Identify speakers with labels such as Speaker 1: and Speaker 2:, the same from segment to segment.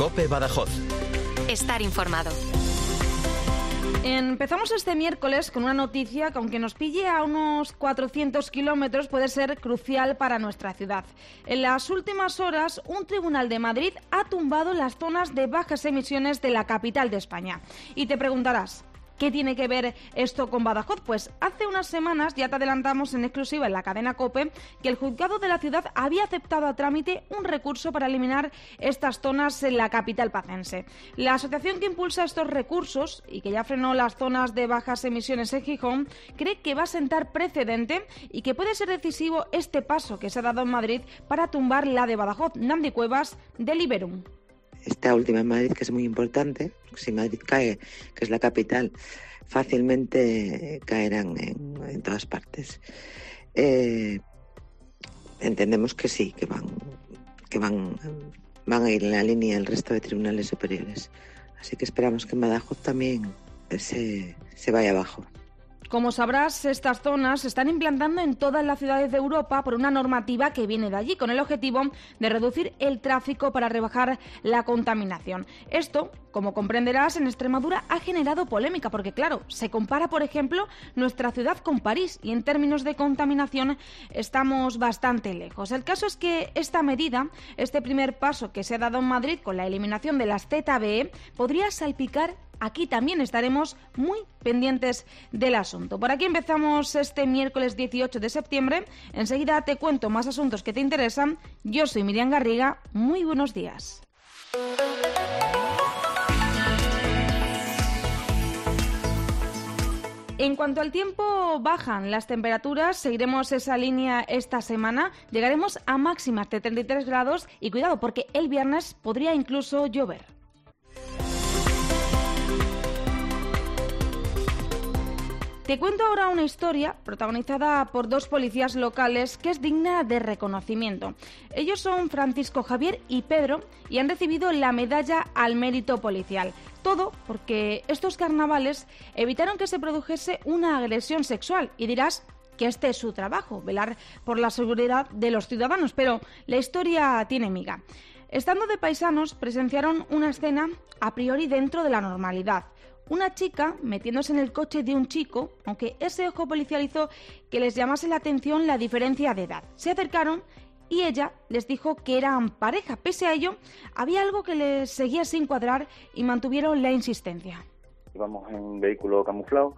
Speaker 1: COPE Badajoz.
Speaker 2: Estar informado.
Speaker 3: Empezamos este miércoles con una noticia que, aunque nos pille a unos 400 kilómetros, puede ser crucial para nuestra ciudad. En las últimas horas, un tribunal de Madrid ha tumbado las zonas de bajas emisiones de la capital de España. Y te preguntarás, ¿qué tiene que ver esto con Badajoz? Pues hace unas semanas ya te adelantamos en exclusiva en la cadena COPE que el juzgado de la ciudad había aceptado a trámite un recurso para eliminar estas zonas en la capital pacense. La asociación que impulsa estos recursos y que ya frenó las zonas de bajas emisiones en Gijón cree que va a sentar precedente y que puede ser decisivo este paso que se ha dado en Madrid para tumbar la de Badajoz. Nandi Cuevas, de Liberum.
Speaker 4: Esta última en Madrid, que es muy importante, si Madrid cae, que es la capital, fácilmente caerán en todas partes. Entendemos que sí, que van a ir en la línea del resto de tribunales superiores. Así que esperamos que en Badajoz también se vaya abajo.
Speaker 3: Como sabrás, estas zonas se están implantando en todas las ciudades de Europa por una normativa que viene de allí, con el objetivo de reducir el tráfico para rebajar la contaminación. Esto, como comprenderás, en Extremadura ha generado polémica porque, claro, se compara, por ejemplo, nuestra ciudad con París y en términos de contaminación estamos bastante lejos. El caso es que esta medida, este primer paso que se ha dado en Madrid con la eliminación de las ZBE, podría salpicar. Aquí también estaremos muy pendientes del asunto. Por aquí empezamos este miércoles 18 de septiembre. Enseguida te cuento más asuntos que te interesan. Yo soy Miriam Garriga. Muy buenos días. En cuanto al tiempo, bajan las temperaturas, seguiremos esa línea esta semana, llegaremos a máximas de 33 grados y cuidado porque el viernes podría incluso llover. Te cuento ahora una historia protagonizada por dos policías locales que es digna de reconocimiento. Ellos son Francisco Javier y Pedro y han recibido la medalla al mérito policial. Todo porque estos carnavales evitaron que se produjese una agresión sexual. Y dirás que este es su trabajo, velar por la seguridad de los ciudadanos, pero la historia tiene miga. Estando de paisanos, presenciaron una escena a priori dentro de la normalidad. Una chica metiéndose en el coche de un chico, aunque ese ojo policial hizo que les llamase la atención la diferencia de edad. Se acercaron y ella les dijo que eran pareja. Pese a ello, había algo que les seguía sin cuadrar y mantuvieron la insistencia.
Speaker 5: Íbamos en un vehículo camuflado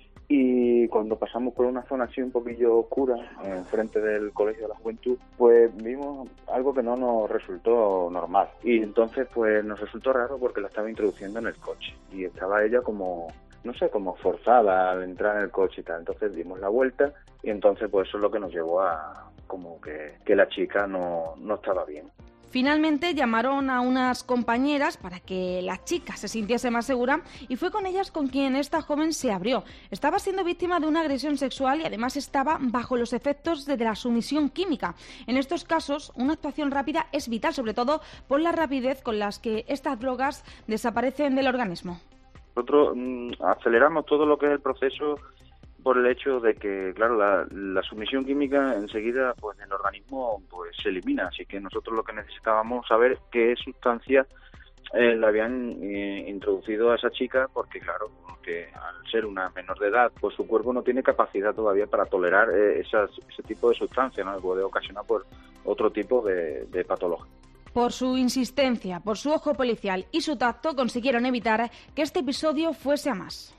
Speaker 5: y cuando pasamos por una zona así un poquillo oscura, enfrente del Colegio de la Juventud, pues vimos algo que no nos resultó normal. Y entonces pues nos resultó raro porque la estaba introduciendo en el coche. Y estaba ella como, no sé, como forzada al entrar en el coche y tal. Entonces dimos la vuelta y entonces pues eso es lo que nos llevó a como que la chica no estaba bien.
Speaker 3: Finalmente llamaron a unas compañeras para que la chica se sintiese más segura y fue con ellas con quien esta joven se abrió. Estaba siendo víctima de una agresión sexual y además estaba bajo los efectos de la sumisión química. En estos casos, una actuación rápida es vital, sobre todo por la rapidez con las que estas drogas desaparecen del organismo.
Speaker 5: Nosotros aceleramos todo lo que es el proceso por el hecho de que, claro, la sumisión química enseguida pues en el organismo pues se elimina, así que nosotros lo que necesitábamos saber qué sustancia le habían introducido a esa chica, porque claro, que al ser una menor de edad, pues su cuerpo no tiene capacidad todavía para tolerar ese tipo de sustancia, ¿no? Que puede ocasionar por otro tipo de patología.
Speaker 3: Por su insistencia, por su ojo policial y su tacto consiguieron evitar que este episodio fuese a más.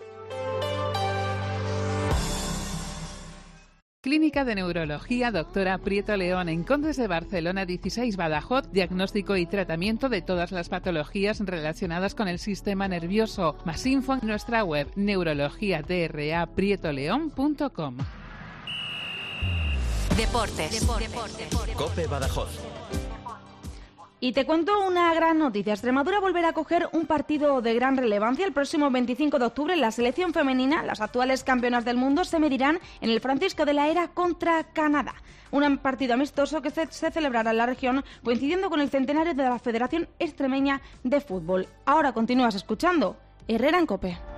Speaker 6: Clínica de Neurología Doctora Prieto León en Condes de Barcelona 16 Badajoz, diagnóstico y tratamiento de todas las patologías relacionadas con el sistema nervioso. Más info en nuestra web neurologiadraprietoleón.com.
Speaker 2: Deportes.
Speaker 1: COPE Badajoz.
Speaker 3: Y te cuento una gran noticia. Extremadura volverá a coger un partido de gran relevancia. El próximo 25 de octubre la selección femenina, las actuales campeonas del mundo, se medirán en el Francisco de la Era contra Canadá. Un partido amistoso que se celebrará en la región coincidiendo con el centenario de la Federación Extremeña de Fútbol. Ahora continúas escuchando Herrera en COPE.